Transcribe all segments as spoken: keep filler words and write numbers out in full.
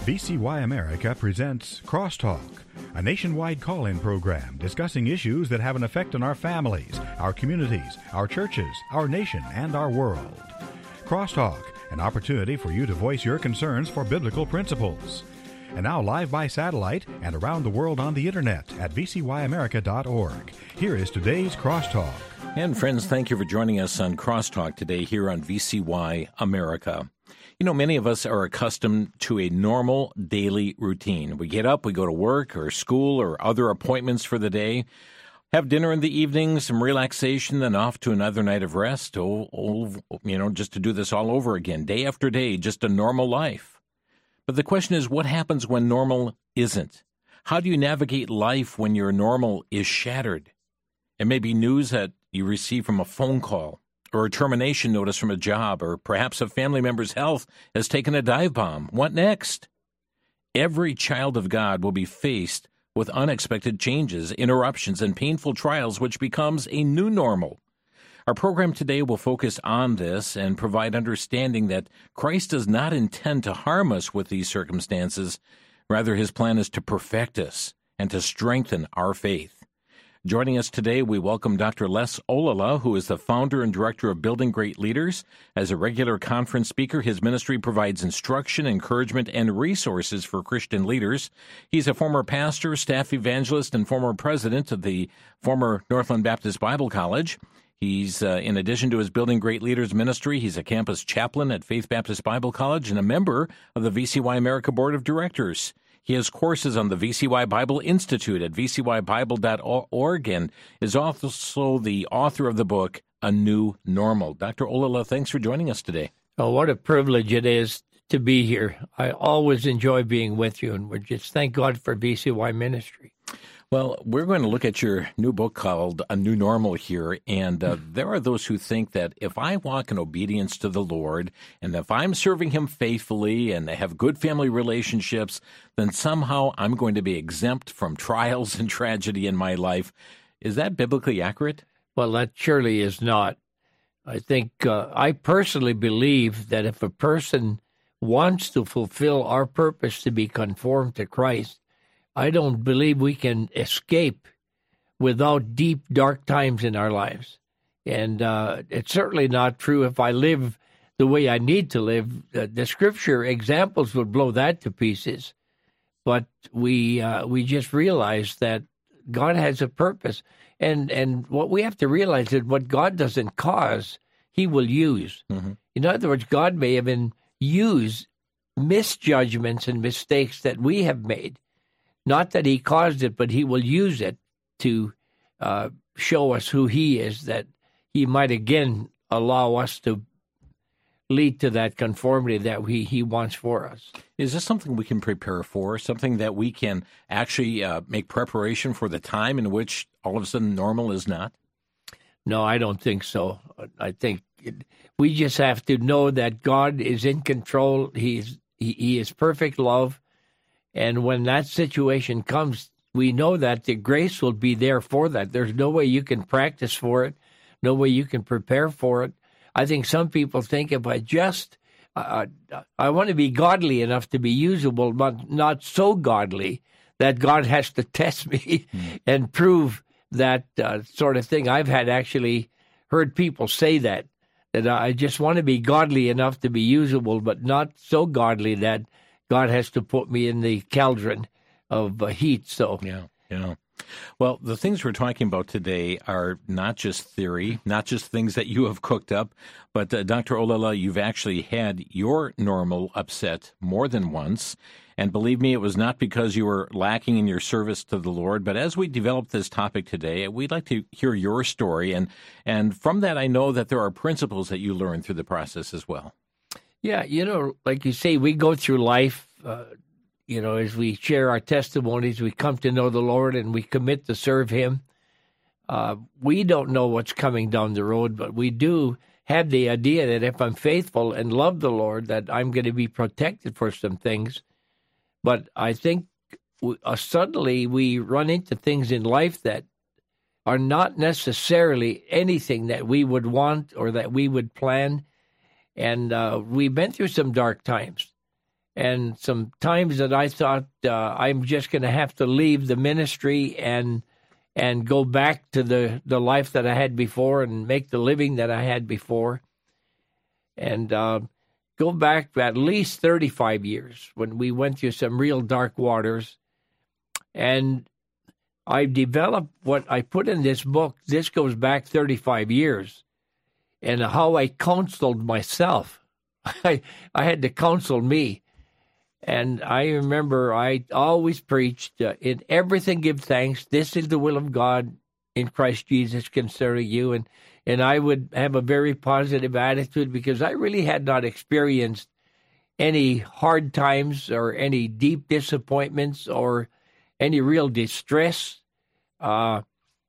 V C Y America presents Crosstalk, a nationwide call-in program discussing issues that have an effect on our families, our communities, our churches, our nation, and our world. Crosstalk, an opportunity for you to voice your concerns for biblical principles. And now live by satellite and around the world on the internet at v c y america dot org. Here is today's Crosstalk. And friends, thank you for joining us on Crosstalk today here on V C Y America. You know, many of us are accustomed to a normal daily routine. We get up, we go to work or school or other appointments for the day, have dinner in the evening, some relaxation, then off to another night of rest. Oh, oh, you know, just to do this all over again, day after day, just a normal life. But the question is, what happens when normal isn't? How do you navigate life when your normal is shattered? It may be news that you receive from a phone call, or a termination notice from a job, or perhaps a family member's health has taken a dive bomb. What next? Every child of God will be faced with unexpected changes, interruptions, and painful trials, which becomes a new normal. Our program today will focus on this and provide understanding that Christ does not intend to harm us with these circumstances. Rather, his plan is to perfect us and to strengthen our faith. Joining us today, we welcome Doctor Les Olala, who is the founder and director of Building Great Leaders. As a regular conference speaker, his ministry provides instruction, encouragement, and resources for Christian leaders. He's a former pastor, staff evangelist, and former president of the former Northland Baptist Bible College. He's, uh, in addition to his Building Great Leaders ministry, he's a campus chaplain at Faith Baptist Bible College and a member of the V C Y America Board of Directors. He has courses on the V C Y Bible Institute at v c y bible dot org and is also the author of the book, A New Normal. Doctor Olala, thanks for joining us today. Oh, what a privilege it is to be here. I always enjoy being with you, and we just thank God for V C Y ministry. Well, we're going to look at your new book called A New Normal here, and uh, there are those who think that if I walk in obedience to the Lord, and if I'm serving him faithfully and have good family relationships, then somehow I'm going to be exempt from trials and tragedy in my life. Is that biblically accurate? Well, that surely is not. I think, uh, I personally believe that if a person wants to fulfill our purpose to be conformed to Christ, I don't believe we can escape without deep, dark times in our lives. And uh, it's certainly not true if I live the way I need to live. Uh, the Scripture examples would blow that to pieces. But we uh, we just realize that God has a purpose. And, and what we have to realize is what God doesn't cause, he will use. Mm-hmm. In other words, God may even use misjudgments and mistakes that we have made. Not that he caused it, but he will use it to uh, show us who he is, that he might again allow us to lead to that conformity that we, he wants for us. Is this something we can prepare for, something that we can actually uh, make preparation for the time in which all of a sudden normal is not? No, I don't think so. I think it, we just have to know that God is in control. He's, he, he is perfect love. And when that situation comes, we know that the grace will be there for that. There's no way you can practice for it, no way you can prepare for it. I think some people think if I just, uh, I want to be godly enough to be usable, but not so godly that God has to test me mm. and prove that uh, sort of thing. I've had actually heard people say that, that I just want to be godly enough to be usable, but not so godly that God has to put me in the cauldron of uh, heat. So, yeah, yeah. Well, the things we're talking about today are not just theory, not just things that you have cooked up, but uh, Doctor Olala, you've actually had your normal upset more than once. And believe me, it was not because you were lacking in your service to the Lord. But as we develop this topic today, we'd like to hear your story. And, and from that, I know that there are principles that you learned through the process as well. Yeah, you know, like you say, we go through life, uh, you know, as we share our testimonies, we come to know the Lord and we commit to serve him. Uh, we don't know what's coming down the road, but we do have the idea that if I'm faithful and love the Lord, that I'm going to be protected for some things. But I think we, uh, suddenly we run into things in life that are not necessarily anything that we would want or that we would plan. And uh, we've been through some dark times. and some times that I thought uh, I'm just going to have to leave the ministry and and go back to the, the life that I had before and make the living that I had before. And uh, go back at least thirty-five years when we went through some real dark waters. And I developed what I put in this book. This goes back thirty-five years. And how I counseled myself. I, I had to counsel me. And I remember I always preached, uh, in everything give thanks. This is the will of God in Christ Jesus concerning you. And, and I would have a very positive attitude because I really had not experienced any hard times or any deep disappointments or any real distress. Uh,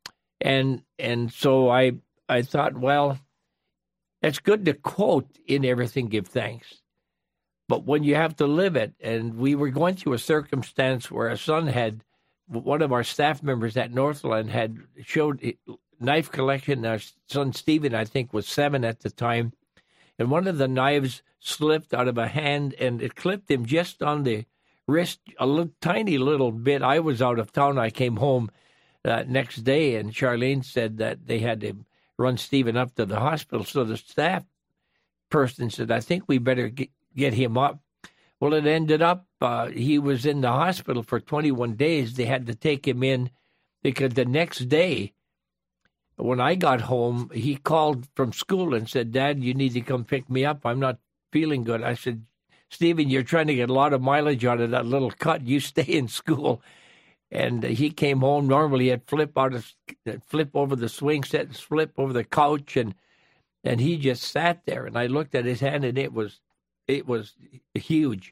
and and so I I thought, well, it's good to quote in everything give thanks. But when you have to live it, and we were going through a circumstance where a son had, one of our staff members at Northland had showed knife collection. Our son Stephen, I think, was seven at the time. And one of the knives slipped out of a hand, and it clipped him just on the wrist, a little, tiny little bit. I was out of town. I came home uh, next day, and Charlene said that they had to run Stephen up to the hospital. So the staff person said, I think we better get, get him up. Well, it ended up, uh, he was in the hospital for twenty-one days. They had to take him in because the next day, when I got home, he called from school and said, Dad, you need to come pick me up. I'm not feeling good. I said, Stephen, you're trying to get a lot of mileage out of that little cut. You stay in school. And he came home. Normally, he'd flip out, of, flip over the swing set, and flip over the couch, and and he just sat there. And I looked at his hand, and it was it was huge.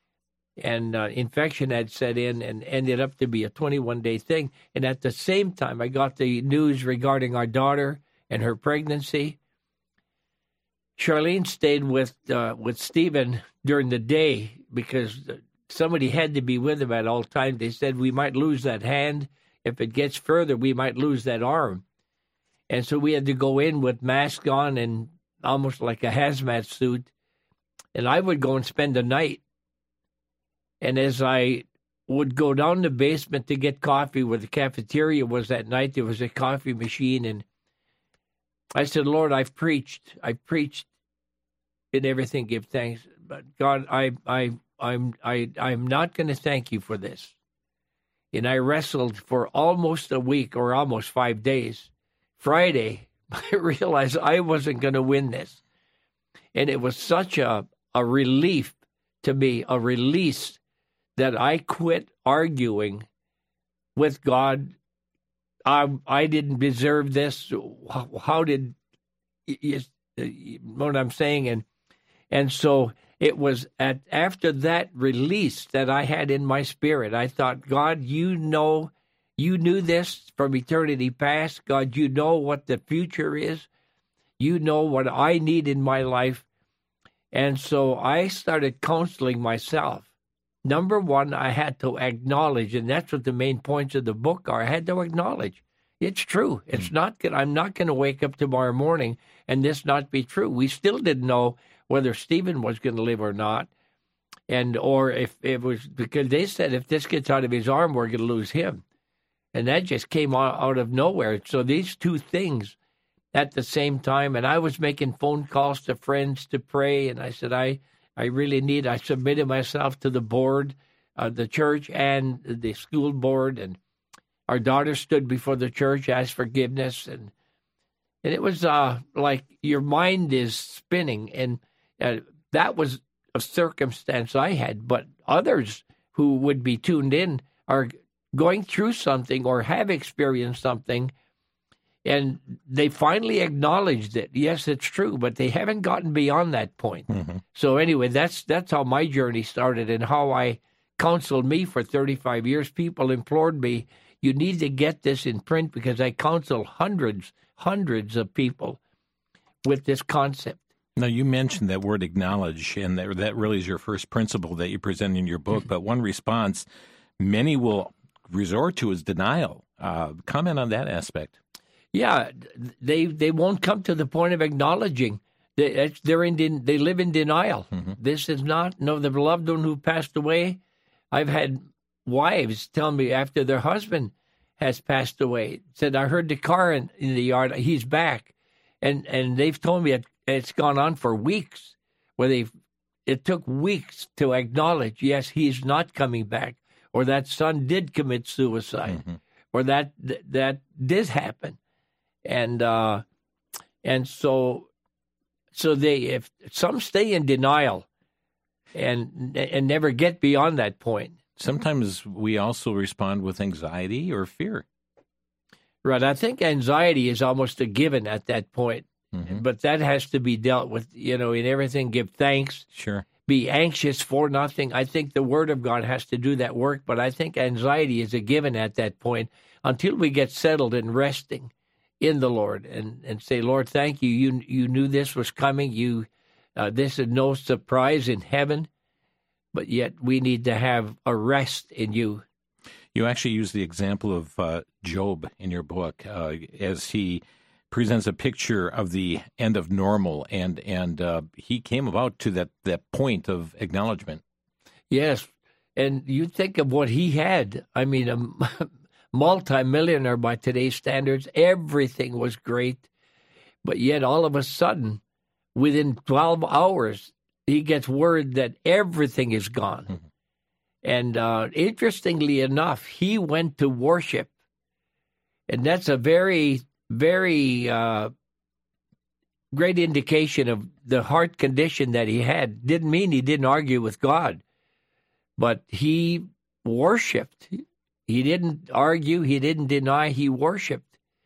And uh, infection had set in and ended up to be a twenty-one day thing. And at the same time, I got the news regarding our daughter and her pregnancy. Charlene stayed with uh, with Stephen during the day because somebody had to be with him at all times. They said we might lose that hand. If it gets further, we might lose that arm. And so we had to go in with mask on and almost like a hazmat suit. And I would go and spend the night. And as I would go down the basement to get coffee where the cafeteria was that night, there was a coffee machine. And I said, Lord, I've preached. I've preached in everything, give thanks. But God, I, I, I'm, I, I'm not going to thank you for this. And I wrestled for almost a week or almost five days. Friday, I realized I wasn't going to win this. And it was such a, a relief to me, a release, that I quit arguing with God. I, I didn't deserve this. How, how did, you know what I'm saying? And and so it was at after that release that I had in my spirit. I thought, God, you know, you knew this from eternity past. God, you know what the future is. You know what I need in my life. And so I started counseling myself. Number one, I had to acknowledge, and that's what the main points of the book are. I had to acknowledge it's true. It's not good. I'm not going to wake up tomorrow morning and this not be true. We still didn't know whether Stephen was going to live or not, and or if it was, because they said if this gets out of his arm, we're going to lose him, and that just came out of nowhere. So these two things at the same time, and I was making phone calls to friends to pray, and I said I. I really need, I submitted myself to the board, uh, the church and the school board, and our daughter stood before the church, asked forgiveness, and and it was uh, like your mind is spinning, and uh, that was a circumstance I had, but others who would be tuned in are going through something or have experienced something, and they finally acknowledged it. Yes, it's true, but they haven't gotten beyond that point. Mm-hmm. So anyway, that's that's how my journey started and how I counseled me for thirty-five years. People implored me, you need to get this in print, because I counsel hundreds, hundreds of people with this concept. Now, you mentioned that word acknowledge, and that, that really is your first principle that you present in your book. But one response many will resort to is denial. Uh, comment on that aspect. Yeah, they they won't come to the point of acknowledging They, they're in, they live in denial. Mm-hmm. This is not, no, the loved one who passed away. I've had wives tell me after their husband has passed away, said, I heard the car in, in the yard, he's back. And and they've told me it, it's gone on for weeks, where they've, it took weeks to acknowledge, yes, he's not coming back, or that son did commit suicide, mm-hmm. or that that did happen. And uh, and so so they, if some stay in denial and and never get beyond that point. Sometimes we also respond with anxiety or fear. Right. I think anxiety is almost a given at that point, mm-hmm. but that has to be dealt with, you know, in everything. Give thanks. Sure. Be anxious for nothing. I think the Word of God has to do that work, but I think anxiety is a given at that point until we get settled and resting in the Lord and, and say, Lord, thank you. You you knew this was coming. You uh, this is no surprise in heaven. But yet we need to have a rest in you. You actually use the example of uh, Job in your book uh, as he presents a picture of the end of normal, and and uh, he came about to that, that point of acknowledgement. Yes, and you think of what he had. I mean, a multi-millionaire by today's standards. Everything was great. But yet all of a sudden, within twelve hours, he gets word that everything is gone. Mm-hmm. And uh, interestingly enough, he went to worship. And that's a very, very uh, great indication of the heart condition that he had. Didn't mean he didn't argue with God, but he worshiped. He didn't argue. He didn't deny. He worshiped.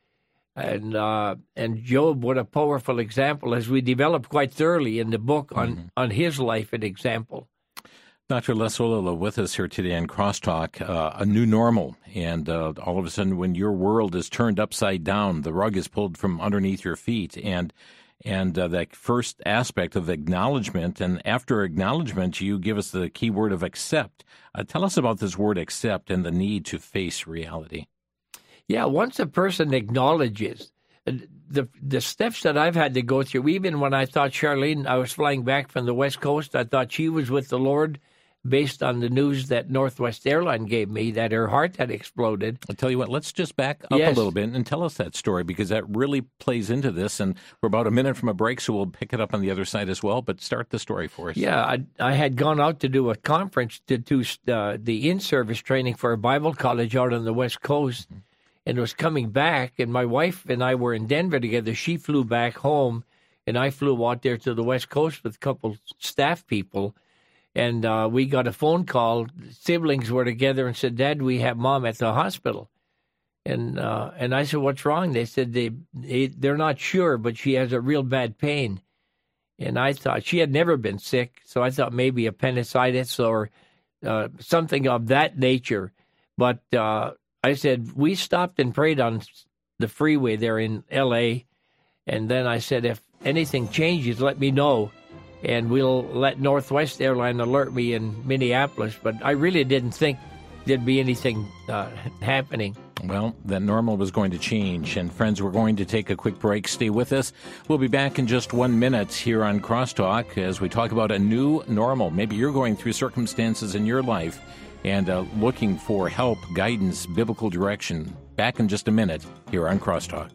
And uh, and Job, what a powerful example, as we developed quite thoroughly in the book on, mm-hmm. on his life, an example. Doctor Les Olala with us here today on Crosstalk, uh, a new normal. And uh, all of a sudden, when your world is turned upside down, the rug is pulled from underneath your feet. And and uh, that first aspect of acknowledgement, and after acknowledgement, you give us the key word of accept. Uh, tell us about this word accept and the need to face reality. Yeah, once a person acknowledges the the steps that I've had to go through, even when I thought Charlene, I was flying back from the West Coast, I thought she was with the Lord based on the news that Northwest Airline gave me, that her heart had exploded. I'll tell you what, let's just back up yes. a little bit and tell us that story, because that really plays into this. And we're about a minute from a break, so we'll pick it up on the other side as well. But start the story for us. Yeah, I, I had gone out to do a conference to do uh, the in-service training for a Bible college out on the West Coast. Mm-hmm. And was coming back, and my wife and I were in Denver together. She flew back home, and I flew out there to the West Coast with a couple staff people. And uh, we got a phone call. Siblings were together and said, Dad, we have Mom at the hospital. And uh, and I said, what's wrong? They said they, they, they're not sure, but she has a real bad pain. And I thought, she had never been sick, so I thought maybe appendicitis or uh, something of that nature. But uh, I said, we stopped and prayed on the freeway there in L A, and then I said, if anything changes, let me know, and we'll let Northwest Airline alert me in Minneapolis. But I really didn't think there'd be anything uh, happening. Well, that normal was going to change. And friends, we're going to take a quick break. Stay with us. We'll be back in just one minute here on Crosstalk as we talk about a new normal. Maybe you're going through circumstances in your life and uh, looking for help, guidance, biblical direction. Back in just a minute here on Crosstalk.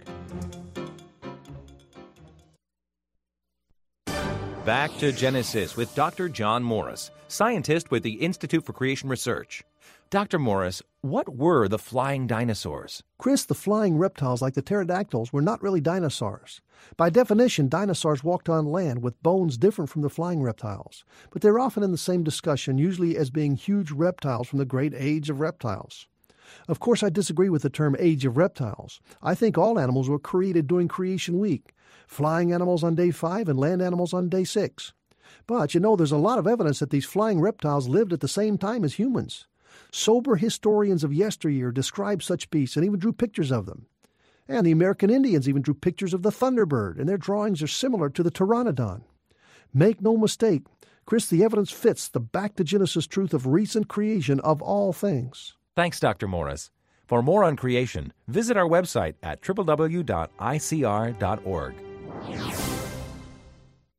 Back to Genesis with Doctor John Morris, scientist with the Institute for Creation Research. Doctor Morris, what were the flying dinosaurs? Chris, the flying reptiles like the pterodactyls were not really dinosaurs. By definition, dinosaurs walked on land with bones different from the flying reptiles, but they're often in the same discussion, usually as being huge reptiles from the great age of reptiles. Of course, I disagree with the term age of reptiles. I think all animals were created during creation week, flying animals on day five and land animals on day six. But, you know, there's a lot of evidence that these flying reptiles lived at the same time as humans. Sober historians of yesteryear described such beasts and even drew pictures of them. And the American Indians even drew pictures of the thunderbird, and their drawings are similar to the pteranodon. Make no mistake, Chris, the evidence fits the back-to-Genesis truth of recent creation of all things. Thanks, Doctor Morris. For more on creation, visit our website at w w w dot i c r dot org.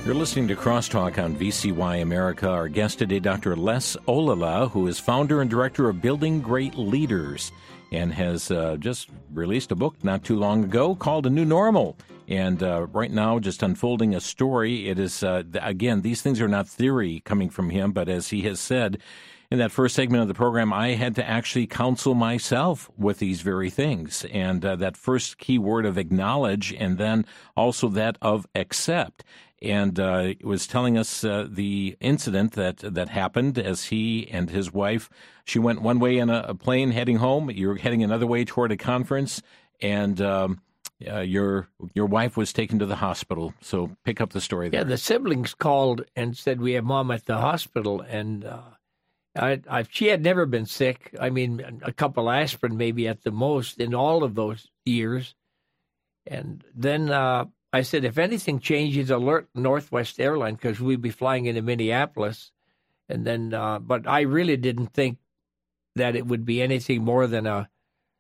You're listening to Crosstalk on V C Y America. Our guest today, Doctor Les Ollila, who is founder and director of Building Great Leaders and has uh, just released a book not too long ago called A New Normal. And uh, right now, just unfolding a story. It is, uh, again, these things are not theory coming from him, but as he has said in that first segment of the program, I had to actually counsel myself with these very things. And uh, that first key word of acknowledge, and then also that of accept. And uh, was telling us uh, the incident that that happened as he and his wife, she went one way in a, a plane heading home, you were heading another way toward a conference, and um, uh, your your wife was taken to the hospital. So pick up the story there. Yeah, the siblings called and said, we have Mom at the hospital, and uh, I, I, she had never been sick. I mean, a couple aspirin maybe at the most in all of those years. And then uh, I said, if anything changes, alert Northwest Airlines, because we'd be flying into Minneapolis. And then, uh, but I really didn't think that it would be anything more than a,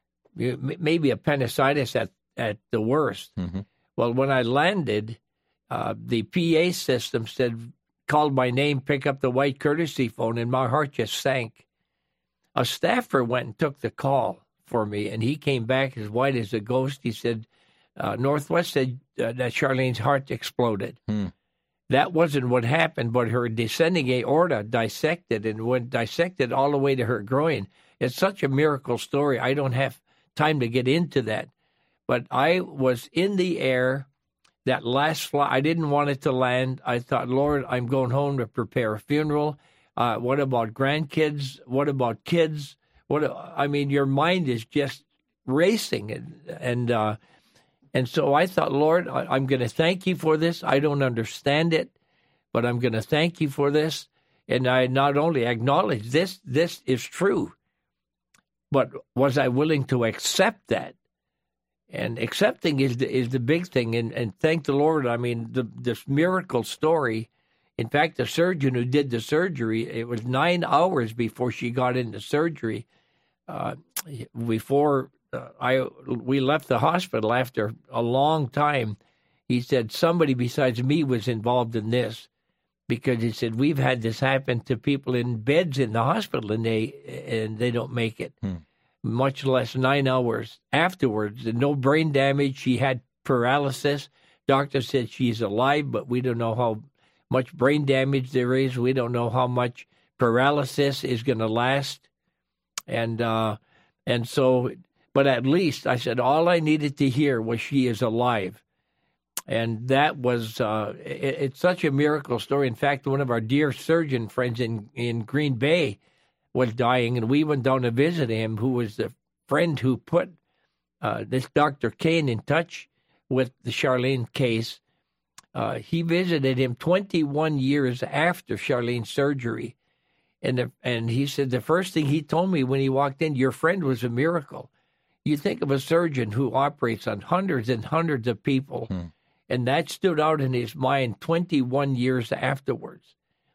maybe appendicitis at, at the worst. Mm-hmm. Well, when I landed, uh, the P A system said, called my name, pick up the white courtesy phone, and my heart just sank. A staffer went and took the call for me, and he came back as white as a ghost. He said, uh, Northwest said uh, that Charlene's heart exploded. Hmm. That wasn't what happened, but her descending aorta dissected and went dissected all the way to her groin. It's such a miracle story. I don't have time to get into that. But I was in the air. That last flight, I didn't want it to land. I thought, Lord, I'm going home to prepare a funeral. Uh, what about grandkids? What about kids? What I mean, your mind is just racing, and and uh, and so I thought, Lord, I, I'm going to thank you for this. I don't understand it, but I'm going to thank you for this. And I not only acknowledge this, this is true, but was I willing to accept that? And accepting is the, is the big thing. And, and thank the Lord. I mean, the, this miracle story. In fact, the surgeon who did the surgery, it was nine hours before she got into surgery. Uh, before uh, I we left the hospital after a long time, he said somebody besides me was involved in this, because he said we've had this happen to people in beds in the hospital and they and they don't make it. Hmm. Much less nine hours afterwards. And no brain damage. She had paralysis. Doctor said she's alive, but we don't know how much brain damage there is. We don't know how much paralysis is going to last. And uh, and so, but at least I said all I needed to hear was she is alive. And that was, uh, it, it's such a miracle story. In fact, one of our dear surgeon friends in, in Green Bay was dying, and we went down to visit him, who was the friend who put uh, this Doctor Kane in touch with the Charlene case. Uh, he visited him twenty-one years after Charlene's surgery. And the, and he said the first thing he told me when he walked in, your friend was a miracle. You think of a surgeon who operates on hundreds and hundreds of people, hmm. and that stood out in his mind twenty-one years afterwards.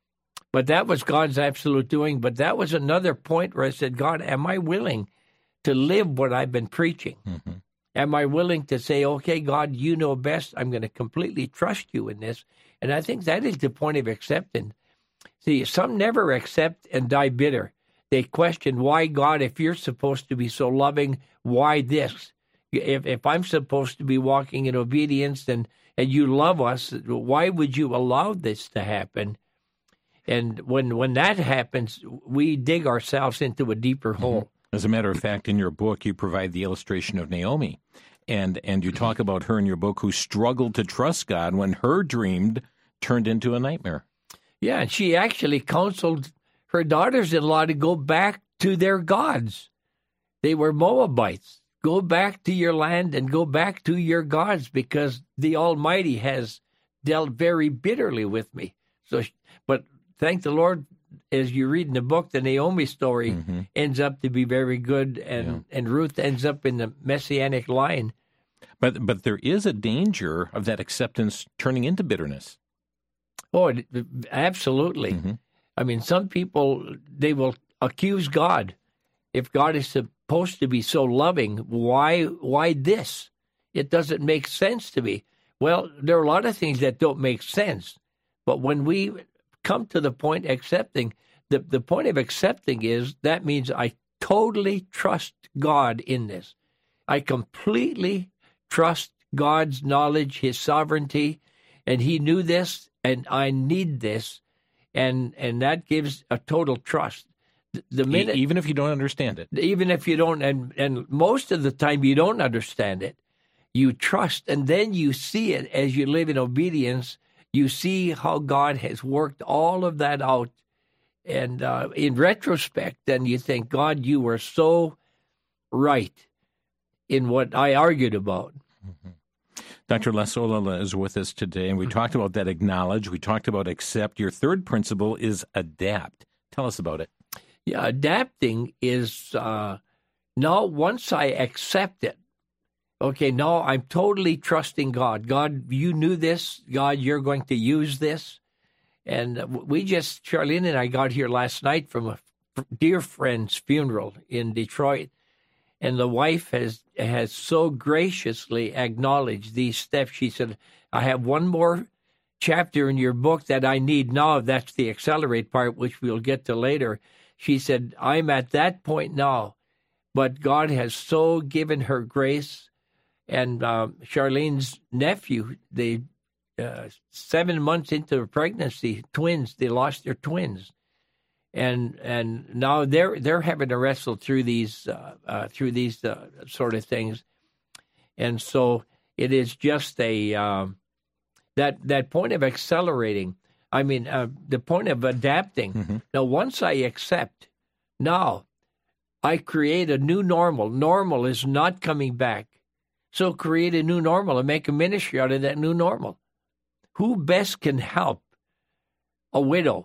But that was God's absolute doing. But that was another point where I said, God, am I willing to live what I've been preaching? Mm-hmm. Am I willing to say, okay, God, you know best. I'm going to completely trust you in this. And I think that is the point of acceptance. See, some never accept and die bitter. They question, why, God, if you're supposed to be so loving, why this? If if I'm supposed to be walking in obedience and, and you love us, why would you allow this to happen? And when when that happens, we dig ourselves into a deeper hole. Mm-hmm. As a matter of fact, in your book, you provide the illustration of Naomi. And and you talk about her in your book who struggled to trust God when her dream turned into a nightmare. Yeah, and she actually counseled her daughters-in-law to go back to their gods. They were Moabites. Go back to your land and go back to your gods, because the Almighty has dealt very bitterly with me. So, but thank the Lord, as you read in the book, the Naomi story mm-hmm. ends up to be very good, and, yeah. and Ruth ends up in the Messianic line. But but there is a danger of that acceptance turning into bitterness. Oh, absolutely. Mm-hmm. I mean, some people, they will accuse God. If God is supposed to be so loving, why why this? It doesn't make sense to me. Well, there are a lot of things that don't make sense. But when we come to the point accepting, the, the point of accepting is that means I totally trust God in this. I completely trust God's knowledge, his sovereignty, and he knew this, and I need this, and and that gives a total trust. The minute, even if you don't understand it. Even if you don't, and, and most of the time you don't understand it, you trust, and then you see it as you live in obedience. You see how God has worked all of that out. And uh, in retrospect, then you think, God, you were so right in what I argued about. Mm-hmm. Doctor Les Olala is with us today, and we talked about that acknowledge. We talked about accept. Your third principle is adapt. Tell us about it. Yeah, adapting is uh, now once I accept it, okay, now I'm totally trusting God. God, you knew this. God, you're going to use this. And we just, Charlene and I got here last night from a dear friend's funeral in Detroit. And the wife has has so graciously acknowledged these steps. She said, I have one more chapter in your book that I need now. That's the accelerate part, which we'll get to later. She said, I'm at that point now, but God has so given her grace. And uh, Charlene's nephew, they uh, seven months into the pregnancy, twins, they lost their twins. And and now they're they're having to wrestle through these uh, uh, through these uh, sort of things, and so it is just a um, that that point of accelerating. I mean, uh, the point of adapting. Mm-hmm. Now, once I accept, now I create a new normal. Normal is not coming back, so create a new normal and make a ministry out of that new normal. Who best can help a widow?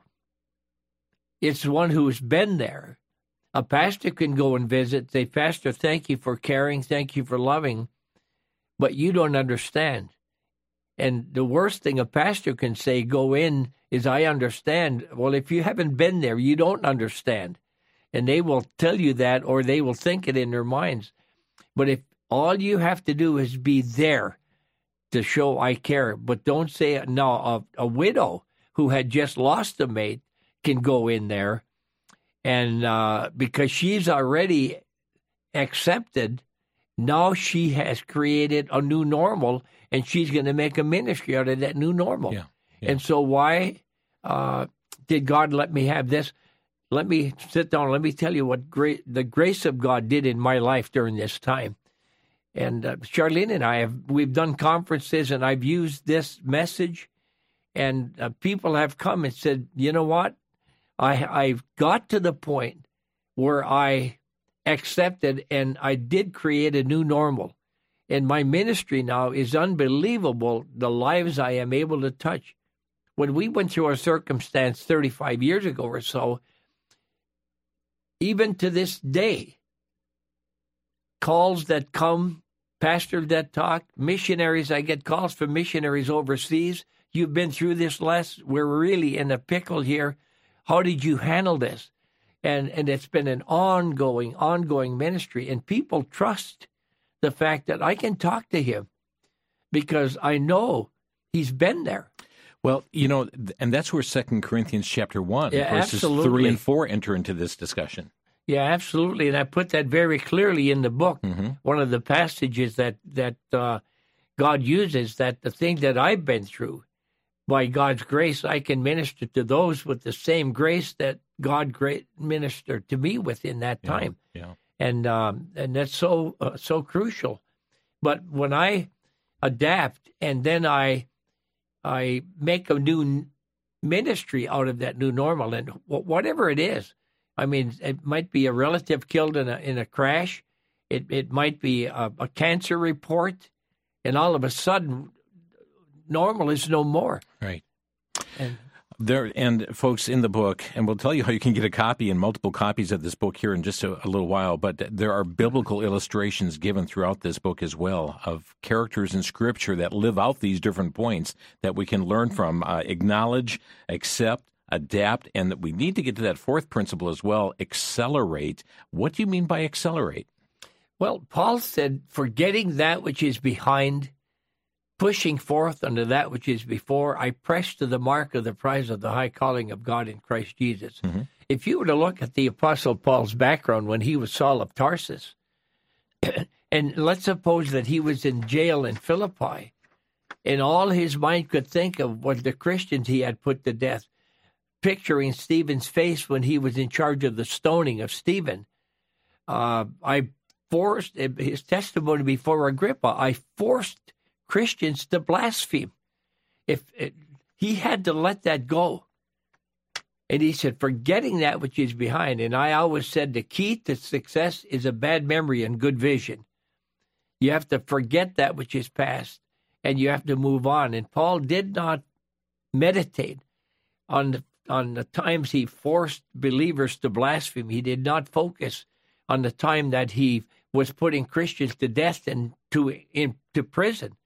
It's one who's been there. A pastor can go and visit, say, Pastor, thank you for caring, thank you for loving, but you don't understand. And the worst thing a pastor can say, go in, is I understand. Well, if you haven't been there, you don't understand. And they will tell you that, or they will think it in their minds. But if all you have to do is be there to show I care, but don't say, no, a, a widow who had just lost a mate can go in there, and uh, because she's already accepted, now she has created a new normal, and she's going to make a ministry out of that new normal. Yeah, yeah. And so why uh, did God let me have this? Let me sit down. Let me tell you what great the grace of God did in my life during this time. And uh, Charlene and I have we've done conferences, and I've used this message, and uh, people have come and said, you know what? I I've got to the point where I accepted, and I did create a new normal. And my ministry now is unbelievable, the lives I am able to touch. When we went through our circumstance thirty-five years ago or so, even to this day, calls that come, pastors that talk, missionaries, I get calls from missionaries overseas. You've been through this, Les. We're really in a pickle here. How did you handle this? And and it's been an ongoing, ongoing ministry. And people trust the fact that I can talk to him because I know he's been there. Well, you know, and that's where Second Corinthians chapter one, yeah, verses absolutely. three and four enter into this discussion. Yeah, absolutely. And I put that very clearly in the book. Mm-hmm. One of the passages that, that uh, God uses, that the thing that I've been through, by God's grace, I can minister to those with the same grace that God great ministered to me with in that time. Yeah, yeah. And um, and that's so uh, so crucial. But when I adapt and then I I make a new ministry out of that new normal, and whatever it is, I mean, it might be a relative killed in a in a crash, it it might be a, a cancer report, and all of a sudden, normal is no more. Right. And there, and folks, in the book, and we'll tell you how you can get a copy and multiple copies of this book here in just a, a little while, but there are biblical illustrations given throughout this book as well of characters in Scripture that live out these different points that we can learn from, uh, acknowledge, accept, adapt, and that we need to get to that fourth principle as well, accelerate. What do you mean by accelerate? Well, Paul said, forgetting that which is behind pushing forth unto that which is before, I press to the mark of the prize of the high calling of God in Christ Jesus. Mm-hmm. If you were to look at the Apostle Paul's background when he was Saul of Tarsus, and let's suppose that he was in jail in Philippi, and all his mind could think of was the Christians he had put to death, picturing Stephen's face when he was in charge of the stoning of Stephen. Uh, I forced his testimony before Agrippa. I forced Christians to blaspheme. If it, he had to let that go. And he said, forgetting that which is behind. And I always said the key to success is a bad memory and good vision. You have to forget that which is past, and you have to move on. And Paul did not meditate on the, on the times he forced believers to blaspheme. He did not focus on the time that he was putting Christians to death and to into prison.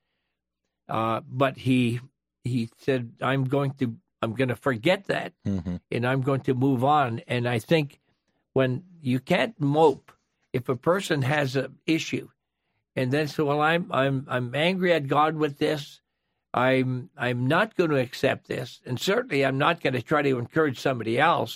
Uh, but he he said, I'm going to I'm going to forget that, mm-hmm. and I'm going to move on. And I think when you can't mope if a person has an issue, and then say, well, I'm I'm I'm angry at God with this. I'm I'm not going to accept this, and certainly I'm not going to try to encourage somebody else.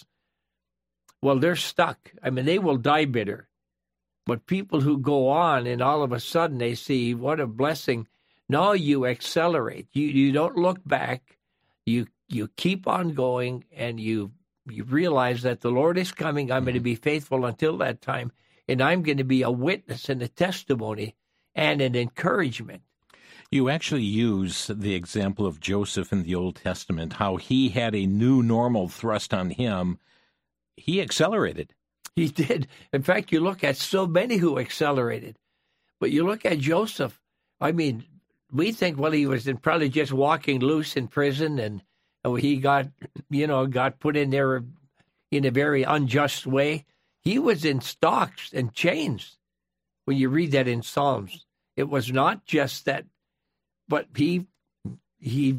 Well, they're stuck. I mean, they will die bitter. But people who go on and all of a sudden they see what a blessing. No, you accelerate. You you don't look back. You you keep on going, and you you realize that the Lord is coming. I'm mm-hmm. going to be faithful until that time, and I'm going to be a witness and a testimony and an encouragement. You actually use the example of Joseph in the Old Testament, how he had a new normal thrust on him. He accelerated. He did. In fact, you look at so many who accelerated. But you look at Joseph, I mean, we think, well, he was in probably just walking loose in prison, and he got, you know, got put in there in a very unjust way. He was in stocks and chains when you read that in Psalms. It was not just that, but he he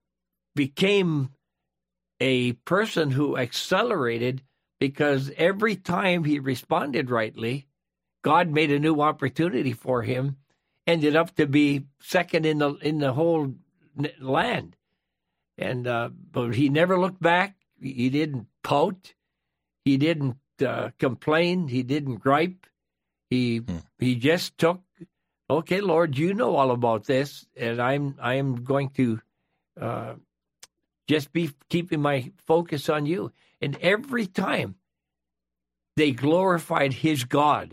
became a person who accelerated because every time he responded rightly, God made a new opportunity for him, ended up to be second in the in the whole land. And uh, but he never looked back. He didn't pout. He didn't uh, complain. He didn't gripe. He hmm. he just took, okay, Lord, you know all about this, and I'm I'm going to uh, just be keeping my focus on you. And every time they glorified his God,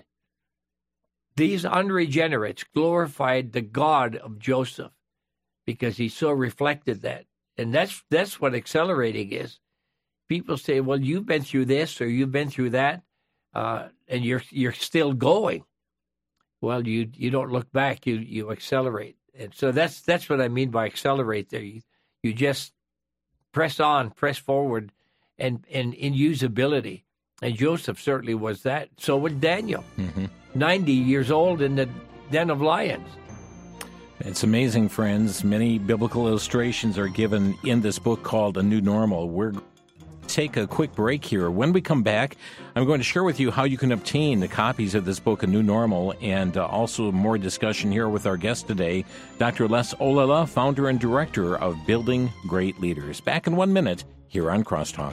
these unregenerates glorified the God of Joseph because he so reflected that. And that's that's what accelerating is. People say, well, you've been through this or you've been through that, uh, and you're you're still going. Well, you you don't look back, you you accelerate. And so that's that's what I mean by accelerate there. You, you just press on, press forward, and, and in usability. And Joseph certainly was that. So would Daniel, mm-hmm. ninety years old in the den of lions. It's amazing, friends. Many biblical illustrations are given in this book called A New Normal. We're going to take a quick break here. When we come back, I'm going to share with you how you can obtain the copies of this book, A New Normal, and uh, also more discussion here with our guest today, Doctor Les Ollila, founder and director of Building Great Leaders. Back in one minute here on Crosstalk.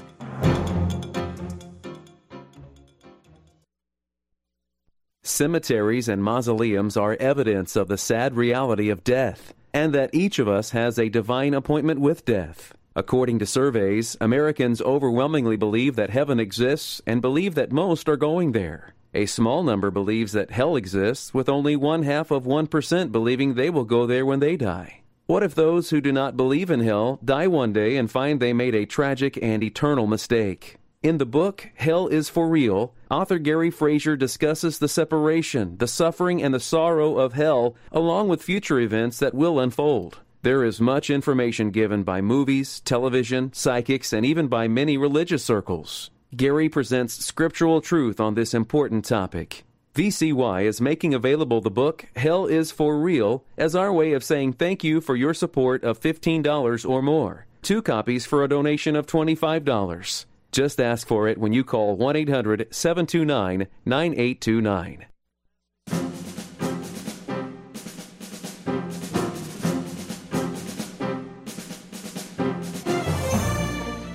Cemeteries and mausoleums are evidence of the sad reality of death, and that each of us has a divine appointment with death. According to surveys, Americans overwhelmingly believe that heaven exists and believe that most are going there. A small number believes that hell exists, with only one half of one percent believing they will go there when they die. What if those who do not believe in hell die one day and find they made a tragic and eternal mistake? In the book, Hell is for Real, author Gary Frazier discusses the separation, the suffering, and the sorrow of hell, along with future events that will unfold. There is much information given by movies, television, psychics, and even by many religious circles. Gary presents scriptural truth on this important topic. V C Y is making available the book, Hell is for Real, as our way of saying thank you for your support of fifteen dollars or more. Two copies for a donation of twenty-five dollars. Just ask for it when you call one eight hundred seven two nine nine eight two nine.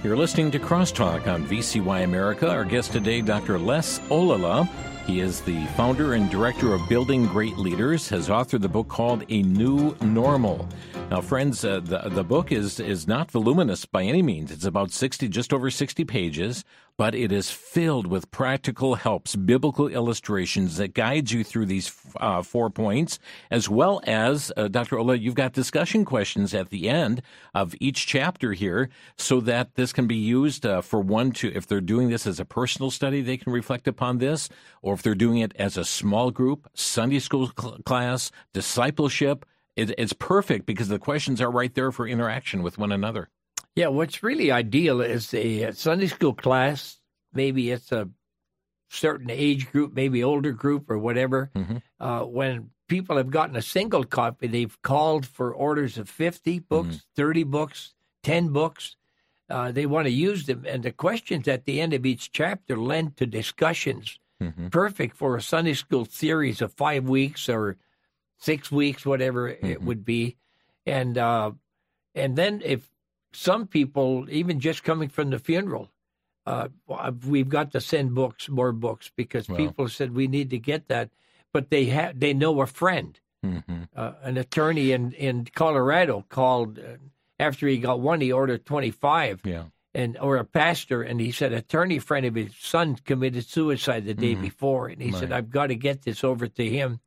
You're listening to Crosstalk on V C Y America. Our guest today, Doctor Les Ollila. He is the founder and director of Building Great Leaders, has authored the book called A New Normal. Now, friends, uh, the, the book is is not voluminous by any means. It's about sixty, just over sixty pages, but it is filled with practical helps, biblical illustrations that guides you through these uh, four points, as well as, uh, Doctor Ollila, you've got discussion questions at the end of each chapter here, so that this can be used uh, for one to, if they're doing this as a personal study, they can reflect upon this, or if they're doing it as a small group, Sunday school cl- class, discipleship. It, it's perfect because the questions are right there for interaction with one another. Yeah, what's really ideal is a Sunday school class. Maybe it's a certain age group, maybe older group or whatever. Mm-hmm. Uh, when people have gotten a single copy, they've called for orders of fifty books, mm-hmm. thirty books, ten books. Uh, they want to use them. And the questions at the end of each chapter lend to discussions. Mm-hmm. Perfect for a Sunday school series of five weeks or six weeks, whatever mm-hmm. it would be. And uh, and then if some people, even just coming from the funeral, uh, we've got to send books, more books, because well. people said we need to get that. But they ha- they know a friend, mm-hmm. uh, an attorney in, in Colorado called, uh, after he got one, he ordered twenty-five. Yeah. And or a pastor, and he said, attorney friend of his son committed suicide the day mm-hmm. before. And he right. said, I've got to get this over to him.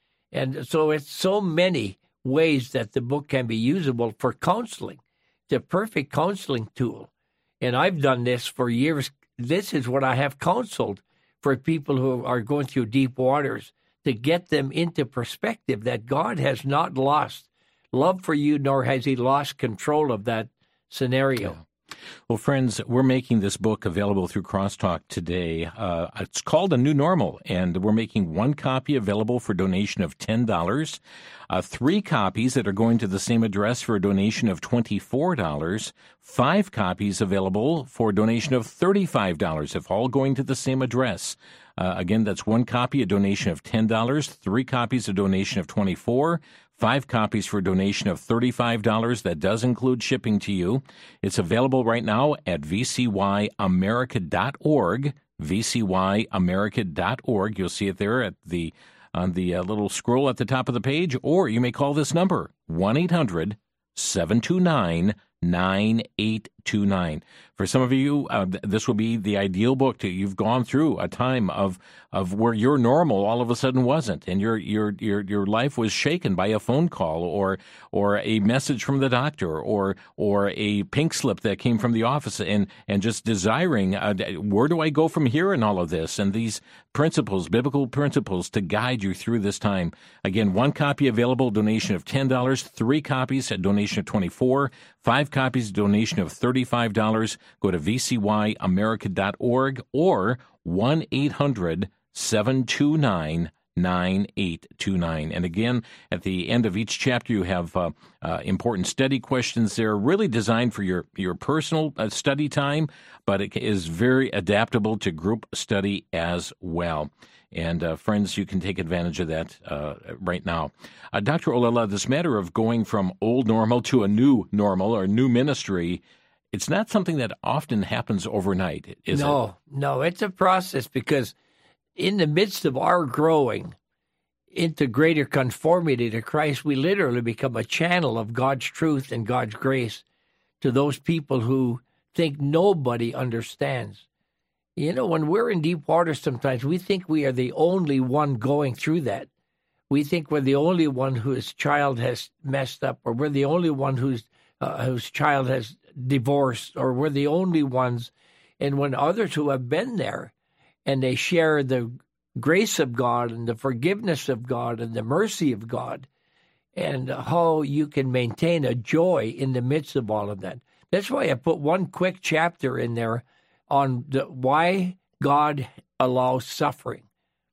And so it's so many ways that the book can be usable for counseling. It's a perfect counseling tool. And I've done this for years. This is what I have counseled for people who are going through deep waters, to get them into perspective that God has not lost love for you, nor has he lost control of that scenario. Yeah. Well, friends, we're making this book available through Crosstalk today. Uh, it's called A New Normal, and we're making one copy available for a donation of ten dollars, uh, three copies that are going to the same address for a donation of twenty-four dollars, five copies available for a donation of thirty-five dollars, if all going to the same address. Uh, again, that's one copy, a donation of ten dollars, three copies, a donation of twenty-four dollars, five copies for a donation of thirty-five dollars. That does include shipping to you. It's available right now at v c y america dot org, v c y america dot org. You'll see it there at the on the uh, little scroll at the top of the page, or you may call this number, one eight hundred seven two nine nine eight two nine. For some of you, uh, th- this will be the ideal book to, you've gone through a time of of where your normal all of a sudden wasn't, and your your your your life was shaken by a phone call or or a message from the doctor or or a pink slip that came from the office, and and just desiring uh, where do I go from here in all of this, and these principles, biblical principles, to guide you through this time. Again, one copy available, donation of ten dollars, three copies, a donation of twenty-four dollars, five copies, a donation of thirty-five dollars. Go to v c y america dot org or one eight hundred seven two nine nine eight two nine. And again, at the end of each chapter, you have uh, uh, important study questions there, really designed for your, your personal uh, study time, but it is very adaptable to group study as well. And uh, friends, you can take advantage of that uh, right now. Uh, Doctor Ollila, this matter of going from old normal to a new normal or new ministry, it's not something that often happens overnight, is it? No, no, it's a process, because in the midst of our growing into greater conformity to Christ, we literally become a channel of God's truth and God's grace to those people who think nobody understands. You know, when we're in deep water sometimes, we think we are the only one going through that. We think we're the only one whose child has messed up, or we're the only one whose uh, whose child has divorced, or we're the only ones. And when others who have been there and they share the grace of God and the forgiveness of God and the mercy of God, and how you can maintain a joy in the midst of all of that. That's why I put one quick chapter in there on the, why God allows suffering.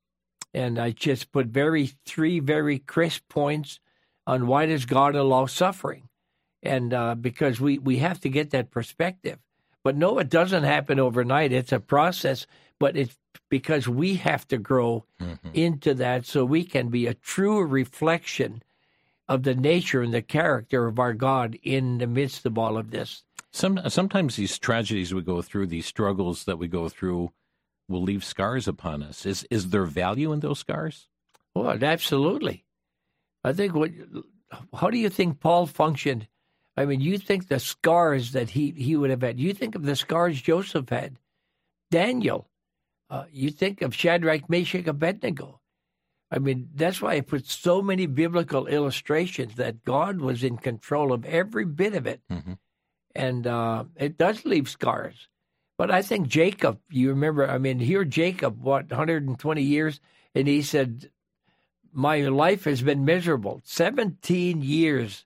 And I just put very three very crisp points on why does God allow suffering. And uh, because we, we have to get that perspective. But no, it doesn't happen overnight. It's a process, but it's because we have to grow mm-hmm. into that so we can be a true reflection of the nature and the character of our God in the midst of all of this. Some sometimes these tragedies we go through, these struggles that we go through, will leave scars upon us. Is is there value in those scars? Well, absolutely. I think what. How do you think Paul functioned? I mean, you think the scars that he, he would have had. You think of the scars Joseph had. Daniel. Uh, you think of Shadrach, Meshach, Abednego. I mean, that's why I put so many biblical illustrations that God was in control of every bit of it. Mm-hmm. And uh, it does leave scars. But I think Jacob, you remember, I mean, here Jacob, what, one hundred twenty years? And he said, my life has been miserable. seventeen years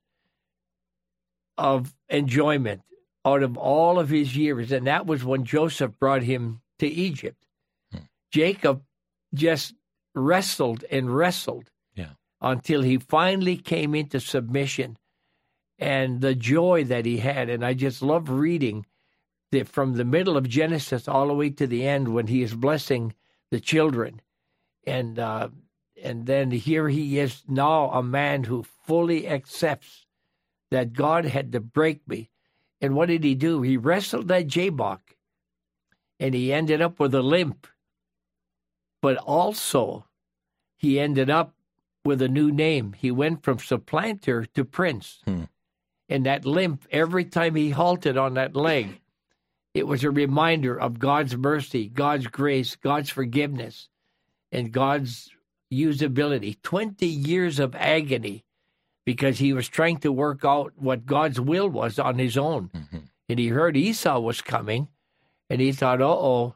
of enjoyment out of all of his years. And that was when Joseph brought him to Egypt. Hmm. Jacob just wrestled and wrestled yeah. until he finally came into submission, and the joy that he had. And I just love reading the, from the middle of Genesis all the way to the end when he is blessing the children. And, uh, And then here he is now, a man who fully accepts that God had to break me. And what did he do? He wrestled that Jabbok, and he ended up with a limp. But also, he ended up with a new name. He went from supplanter to prince. Hmm. And that limp, every time he halted on that leg, it was a reminder of God's mercy, God's grace, God's forgiveness, and God's usability. twenty years of agony because he was trying to work out what God's will was on his own. Mm-hmm. And he heard Esau was coming, and he thought, uh-oh,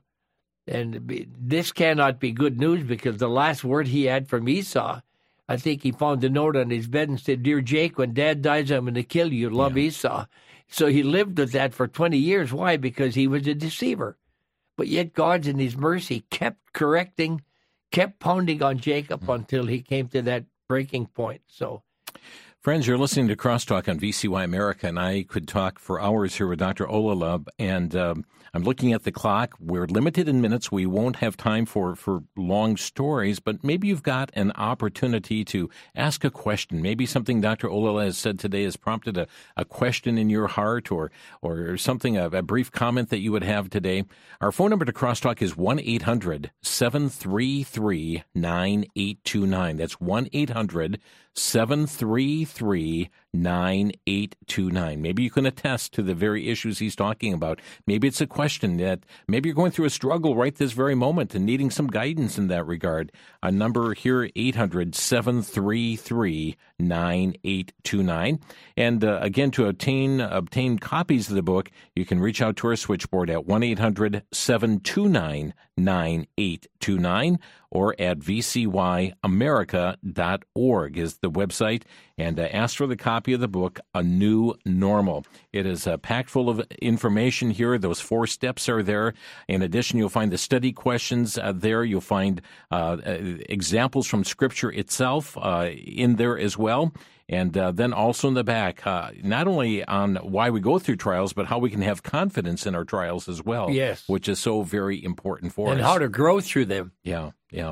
and this cannot be good news, because the last word he had from Esau, I think he found a note on his bed and said, Dear Jake, when Dad dies, I'm going to kill you. Love, yeah. Esau. So he lived with that for twenty years. Why? Because he was a deceiver. But yet God, in his mercy, kept correcting, kept pounding on Jacob mm-hmm. until he came to that breaking point. So, friends, you're listening to Crosstalk on V C Y America, and I could talk for hours here with Doctor Olalub, and um, I'm looking at the clock. We're limited in minutes. We won't have time for, for long stories, but maybe you've got an opportunity to ask a question. Maybe something Doctor Olalub has said today has prompted a, a question in your heart, or or something, a, a brief comment that you would have today. Our phone number to Crosstalk is one eight hundred seven three three nine eight two nine. That's one eight hundred seven three three nine eight two nine. Maybe you can attest to the very issues he's talking about. Maybe it's a question that maybe you're going through a struggle right this very moment and needing some guidance in that regard. A number here, eight hundred seven three three nine eight two nine. And uh, again, to obtain obtain copies of the book, you can reach out to our switchboard at one eight hundred seven two nine nine eight two nine, or at v c y america dot org is the website, and uh, ask for the copy of the book, A New Normal. It is uh, packed full of information here. Those four steps are there. In addition, you'll find the study questions uh, there. You'll find uh, examples from Scripture itself uh, in there as well. And uh, then also in the back, uh, not only on why we go through trials, but how we can have confidence in our trials as well. Yes. Which is so very important for and us. And how to grow through them. Yeah, yeah.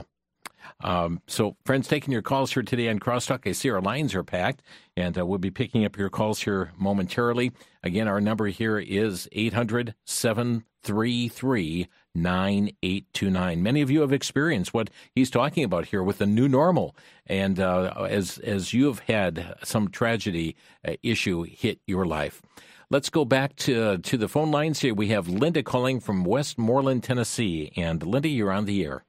Um, so, friends, taking your calls here today on Crosstalk. I see our lines are packed, and uh, we'll be picking up your calls here momentarily. Again, our number here is eight hundred seven three three nine eight two nine. Many of you have experienced what he's talking about here with the new normal. And uh, as as you have had some tragedy uh, issue hit your life. Let's go back to to the phone lines here. We have Linda calling from Westmoreland, Tennessee. And Linda, you're on the air.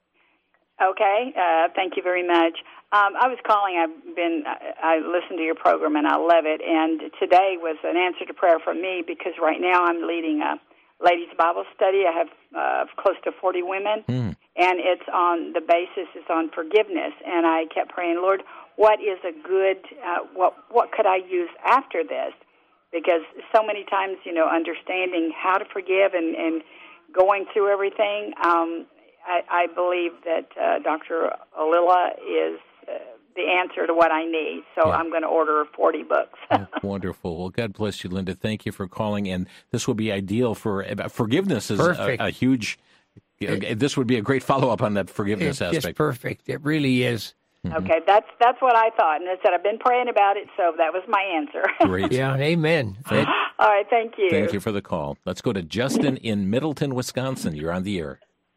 Okay, uh, thank you very much. Um, I was calling. I've been. I, I listened to your program and I love it. And today was an answer to prayer from me, because right now I'm leading a ladies' Bible study. I have uh, close to forty women, mm. and it's on the basis is on forgiveness. And I kept praying, Lord, what is a good? Uh, what what could I use after this? Because so many times, you know, understanding how to forgive and, and going through everything. Um, I, I believe that uh, Doctor Olalub is uh, the answer to what I need, so yeah. I'm going to order forty books. Oh, wonderful. Well, God bless you, Linda. Thank you for calling, and this will be ideal for uh, forgiveness is a, a huge, it, this would be a great follow-up on that forgiveness it's aspect. It's perfect. It really is. Mm-hmm. Okay, that's that's what I thought. And I said, I've been praying about it, so that was my answer. Great. Yeah, amen. Thank, All right, thank you. thank you for the call. Let's go to Justin in Middleton, Wisconsin. You're on the air.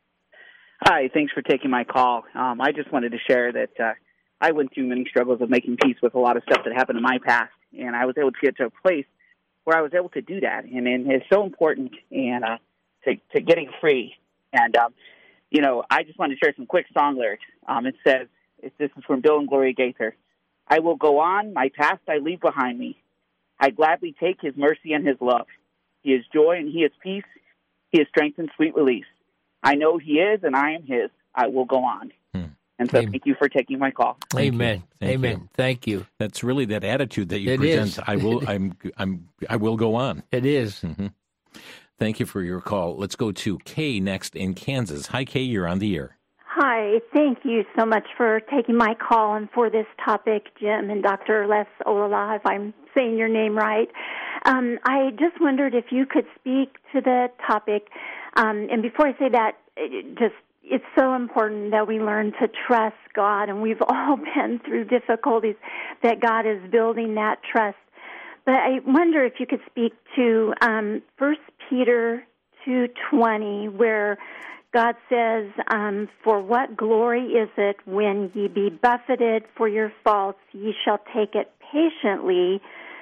Hi, thanks for taking my call. Um, I just wanted to share that uh, I went through many struggles of making peace with a lot of stuff that happened in my past, and I was able to get to a place where I was able to do that, and, and it's so important and uh, to, to getting free. And, um, you know, I just wanted to share some quick song lyrics. Um, it says, it, this is from Bill and Gloria Gaither, I will go on, my past I leave behind me. I gladly take his mercy and his love. He is joy and he is peace. He is strength and sweet release. I know he is, and I am his. I will go on. Hmm. And so Amen. Thank you for taking my call. Thank Amen. Thank Amen. You. Thank you. That's really that attitude that you It present. is. I will. I'm. I'm. I will go on. It is. Mm-hmm. Thank you for your call. Let's go to Kay next in Kansas. Hi, Kay. You're on the air. Hi. Thank you so much for taking my call and for this topic, Jim and Doctor Les Olala, if I'm saying your name right. Um, I just wondered if you could speak to the topic. Um, and before I say that, it just it's so important that we learn to trust God, and we've all been through difficulties that God is building that trust. But I wonder if you could speak to um, First Peter two twenty, where God says, um, "For what glory is it when ye be buffeted for your faults, ye shall take it patiently."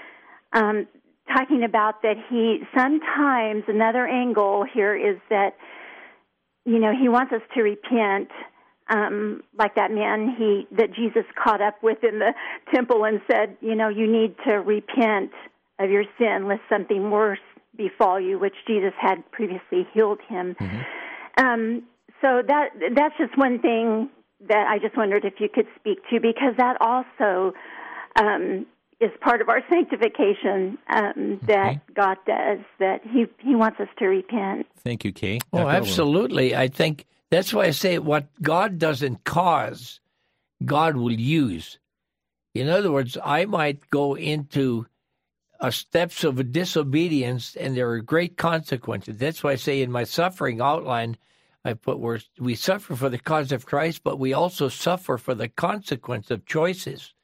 Um, talking about that he, sometimes another angle here is that, you know, he wants us to repent, um, like that man he that Jesus caught up with in the temple and said, you know, you need to repent of your sin lest something worse befall you, which Jesus had previously healed him. Mm-hmm. Um, so that that's just one thing that I just wondered if you could speak to, because that also um, is part of our sanctification um, that okay. God does, that he, he wants us to repent. Thank you, Kay. Oh, absolutely. I think that's why I say what God doesn't cause, God will use. In other words, I might go into a steps of a disobedience, and there are great consequences. That's why I say in my suffering outline, I put where we suffer for the cause of Christ, but we also suffer for the consequence of choices.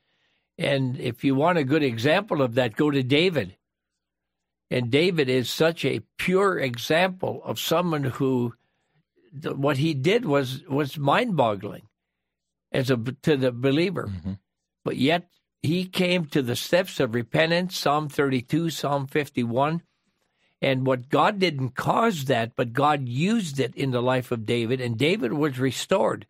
And if you want a good example of that, go to David. And David is such a pure example of someone who, what he did was was mind-boggling as a to the believer. Mm-hmm. But yet he came to the steps of repentance, Psalm thirty-two, Psalm fifty-one. And what God didn't cause that, but God used it in the life of David, and David was restored.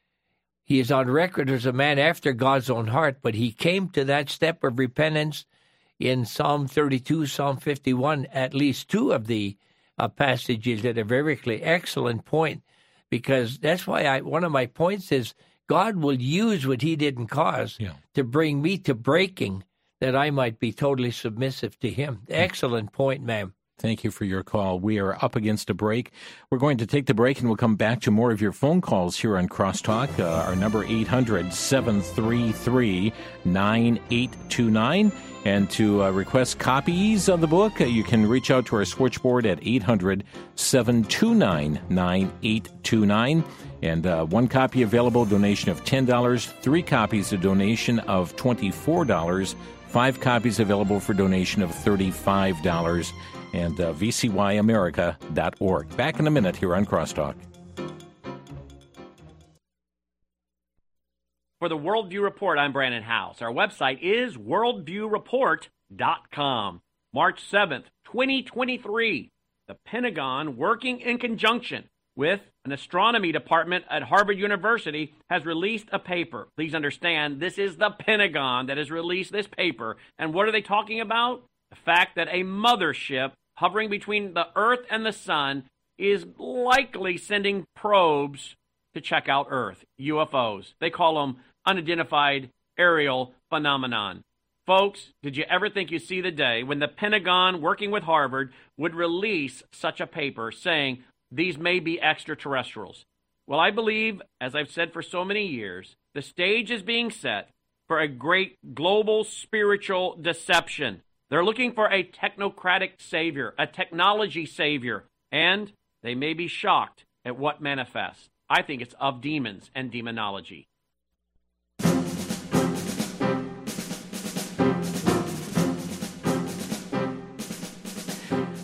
He is on record as a man after God's own heart, but he came to that step of repentance in Psalm thirty-two, Psalm fifty-one, at least two of the uh, passages that are very clear. Excellent point, because that's why I one of my points is God will use what he didn't cause yeah. to bring me to breaking, that I might be totally submissive to him. Excellent point, ma'am. Thank you for your call. We are up against a break. We're going to take the break, and we'll come back to more of your phone calls here on Crosstalk. Uh, our number, eight hundred, seven three three, nine eight two nine. And to uh, request copies of the book, uh, you can reach out to our switchboard at eight hundred, seven two nine, nine eight two nine. And uh, one copy available, donation of ten dollars. Three copies, a donation of twenty-four dollars. Five copies available for donation of thirty-five dollars. And uh, V C Y America dot org. Back in a minute here on Crosstalk. For the Worldview Report, I'm Brandon House. Our website is worldview report dot com. March seventh, twenty twenty-three, the Pentagon, working in conjunction with an astronomy department at Harvard University, has released a paper. Please understand, this is the Pentagon that has released this paper. And what are they talking about? The fact that a mothership hovering between the Earth and the Sun is likely sending probes to check out Earth, U F Os. They call them unidentified aerial phenomenon. Folks, did you ever think you'd see the day when the Pentagon, working with Harvard, would release such a paper saying these may be extraterrestrials? Well, I believe, as I've said for so many years, the stage is being set for a great global spiritual deception. They're looking for a technocratic savior, a technology savior, and they may be shocked at what manifests. I think it's of demons and demonology.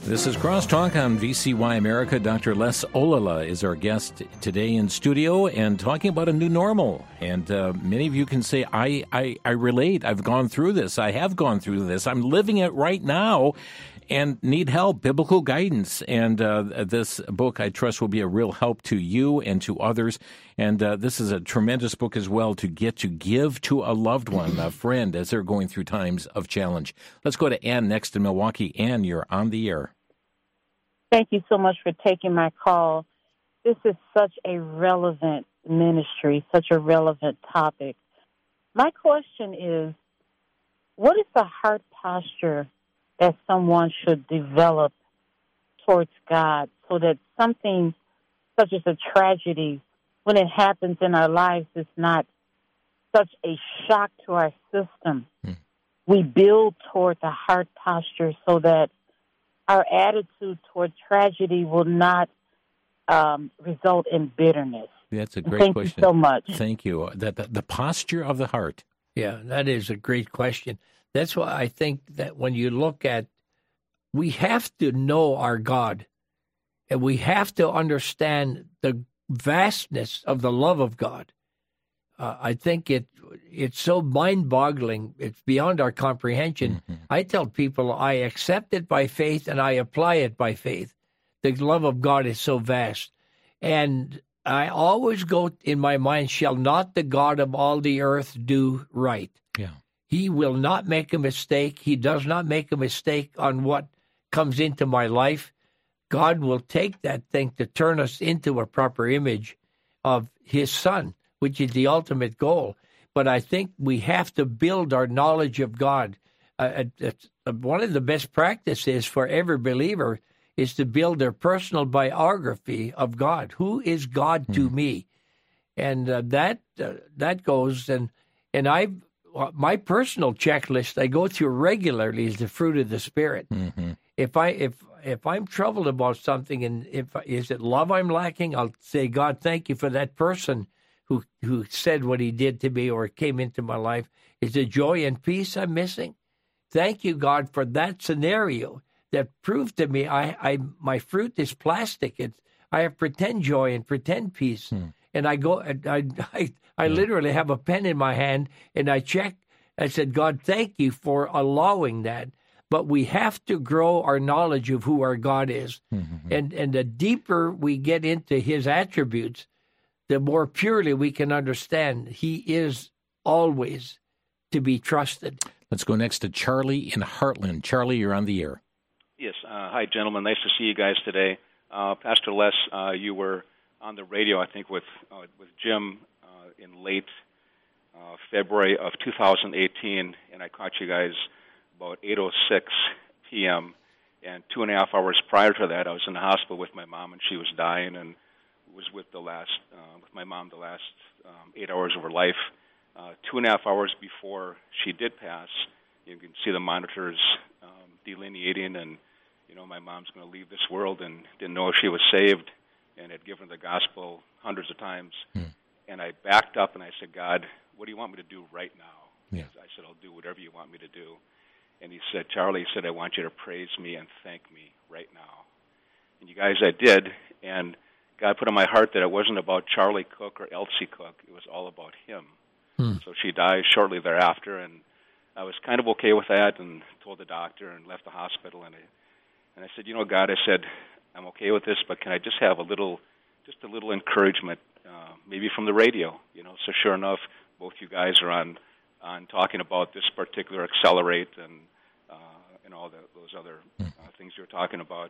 This is Crosstalk on V C Y America. Doctor Les Olala is our guest today in studio and talking about a new normal. And uh, many of you can say, I, I, I relate. I've gone through this. I have gone through this. I'm living it right now and need help, biblical guidance. And uh, this book, I trust, will be a real help to you and to others. And uh, this is a tremendous book as well to get to give to a loved one, a friend, as they're going through times of challenge. Let's go to Ann next in Milwaukee. Ann, you're on the air. Thank you so much for taking my call. This is such a relevant ministry, such a relevant topic. My question is, what is the heart posture that someone should develop towards God so that something such as a tragedy, when it happens in our lives, is not such a shock to our system? Hmm. We build toward the heart posture so that our attitude toward tragedy will not um, result in bitterness. That's a great Thank question. Thank you so much. Thank you. That the, the posture of the heart. Yeah, that is a great question. That's why I think that when you look at, we have to know our God, and we have to understand the vastness of the love of God. Uh, I think it it's so mind-boggling. It's beyond our comprehension. Mm-hmm. I tell people I accept it by faith and I apply it by faith. The love of God is so vast. And I always go in my mind, shall not the God of all the earth do right? Yeah. He will not make a mistake. He does not make a mistake on what comes into my life. God will take that thing to turn us into a proper image of his Son, which is the ultimate goal. But I think we have to build our knowledge of God. Uh, uh, one of the best practices for every believer is to build their personal biography of God. Who is God mm. to me? And uh, that uh, that goes, and and I, my personal checklist I go through regularly is the fruit of the Spirit. Mm-hmm. If I if if I'm troubled about something, and if is it love I'm lacking, I'll say, God, thank you for that person who who said what he did to me or came into my life. Is it joy and peace I'm missing? Thank you, God, for that scenario that proved to me I, I my fruit is plastic. It's I have pretend joy and pretend peace. Hmm. And I go, I, I, I yeah. literally have a pen in my hand, and I check. I said, God, thank you for allowing that. But we have to grow our knowledge of who our God is. Mm-hmm. And and the deeper we get into his attributes, the more purely we can understand he is always to be trusted. Let's go next to Charlie in Heartland. Charlie, you're on the air. Yes. Uh, hi, gentlemen. Nice to see you guys today. Uh, Pastor Les, uh, you were on the radio, I think, with uh, with Jim uh, in late uh, February of two thousand eighteen, and I caught you guys about eight oh six p.m., and two and a half hours prior to that, I was in the hospital with my mom, and she was dying, and was with the last, uh, with my mom the last um, eight hours of her life. Uh, two and a half hours before she did pass, you can see the monitors um, delineating, and, you know, my mom's going to leave this world, and didn't know if she was saved, and had given the gospel hundreds of times. Hmm. And I backed up, and I said, God, what do you want me to do right now? Yeah. I said, I'll do whatever you want me to do. And he said, Charlie, he said, I want you to praise me and thank me right now. And you guys, I did, and God put on my heart that it wasn't about Charlie Cook or Elsie Cook. It was all about him. Hmm. So she died shortly thereafter, and I was kind of okay with that, and told the doctor and left the hospital. And I, and I said, you know, God, I said, I'm okay with this, but can I just have a little, just a little encouragement, uh, maybe from the radio, you know? So sure enough, both you guys are on, on talking about this particular Accelerate and uh, and all the, those other uh, things you're talking about.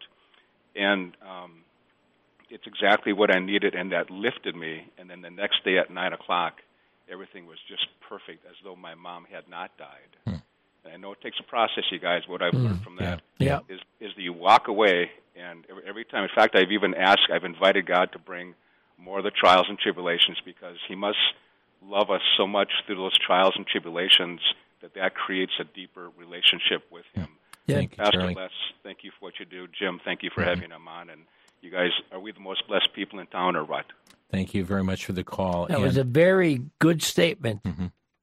And um, it's exactly what I needed, and that lifted me. And then the next day at nine o'clock, everything was just perfect, as though my mom had not died. Hmm. And I know it takes a process, you guys. What I've mm. learned from that yeah. is is that you walk away, and every, every time, in fact, I've even asked, I've invited God to bring more of the trials and tribulations, because he must love us so much through those trials and tribulations that that creates a deeper relationship with him. Yeah. Thank Pastor you, Charlie. Les, thank you for what you do. Jim, thank you for mm-hmm. having him on. And you guys, are we the most blessed people in town, or what? Thank you very much for the call. That and, was a very good statement. Mm-hmm.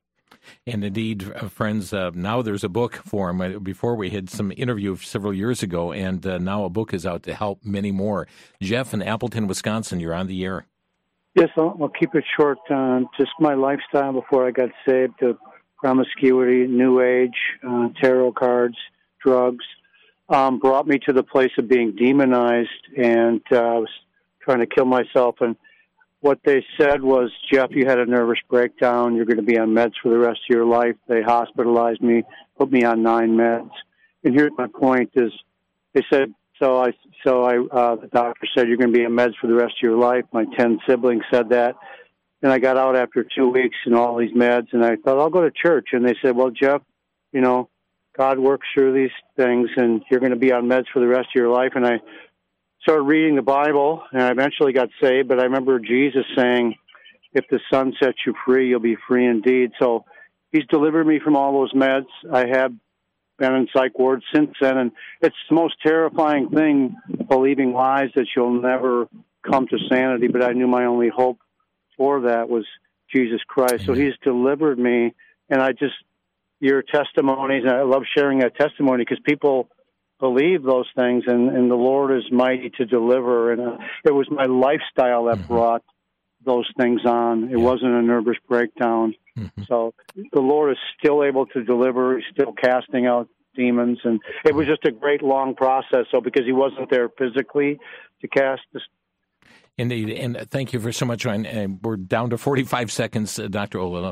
And indeed, uh, friends, uh, now there's a book for him. Before we had some interview several years ago, and uh, now a book is out to help many more. Jeff in Appleton, Wisconsin, you're on the air. Yes, I'll, I'll keep it short. Uh, just my lifestyle before I got saved, uh, promiscuity, New Age, uh, tarot cards, drugs, um, brought me to the place of being demonized, and uh, I was trying to kill myself. And what they said was, Jeff, you had a nervous breakdown. You're going to be on meds for the rest of your life. They hospitalized me, put me on nine meds. And here's my point: is they said, so I, so I, uh, the doctor said you're going to be on meds for the rest of your life. My ten siblings said that. And I got out after two weeks and all these meds, and I thought, I'll go to church. And they said, well, Jeff, you know, God works through these things, and you're going to be on meds for the rest of your life. And I started reading the Bible, and I eventually got saved. But I remember Jesus saying, if the Son sets you free, you'll be free indeed. So he's delivered me from all those meds. I have been in psych wards since then, and it's the most terrifying thing, believing lies that you'll never come to sanity. But I knew my only hope for that was Jesus Christ. So he's delivered me, and I just, your testimonies, and I love sharing that testimony because people believe those things, and, and the Lord is mighty to deliver. And uh, it was my lifestyle that mm-hmm. brought those things on. It yeah. wasn't a nervous breakdown. Mm-hmm. So the Lord is still able to deliver. He's still casting out demons, and it was just a great long process. So because he wasn't there physically to cast the Indeed, and thank you for so much. And we're down to forty-five seconds, uh, Doctor Olallah.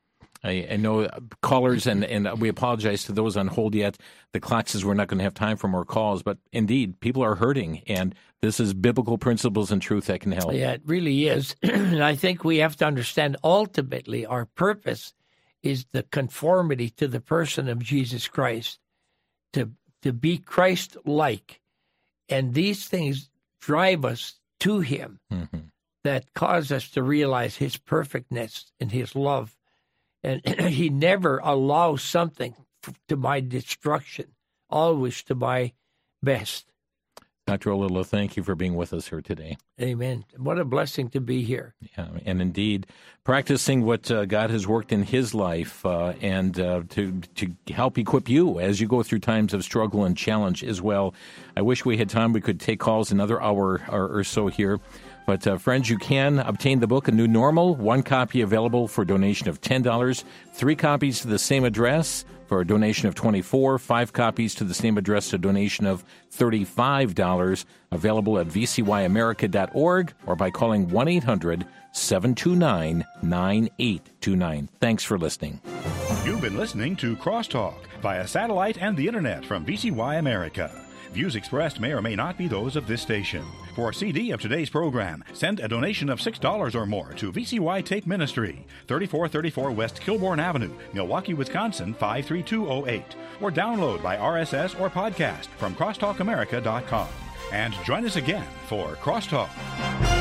I, I know callers, and, and we apologize to those on hold yet. The clock says we're not going to have time for more calls, but indeed, people are hurting, and this is biblical principles and truth that can help. Yeah, it really is. And I think we have to understand ultimately our purpose is the conformity to the person of Jesus Christ, to to be Christ-like. And these things drive us to him, mm-hmm. that cause us to realize his perfectness and his love. And he never allows something to my destruction, always to my best. Doctor Olallah, thank you for being with us here today. Amen. What a blessing to be here. Yeah, and indeed, practicing what uh, God has worked in his life uh, and uh, to to help equip you as you go through times of struggle and challenge as well. I wish we had time. We could take calls another hour or, or so here. But, uh, friends, you can obtain the book, A New Normal, one copy available for a donation of ten dollars, three copies to the same address for a donation of twenty-four dollars, five copies to the same address, a donation of thirty-five dollars, available at v c y america dot org or by calling one eight hundred seven two nine nine eight two nine. Thanks for listening. You've been listening to Crosstalk via satellite and the Internet from V C Y America. Views expressed may or may not be those of this station. For a C D of today's program, send a donation of six dollars or more to V C Y Tape Ministry, thirty-four thirty-four West Kilbourne Avenue, Milwaukee, Wisconsin, five three two oh eight. Or download by R S S or podcast from crosstalk america dot com. And join us again for Crosstalk.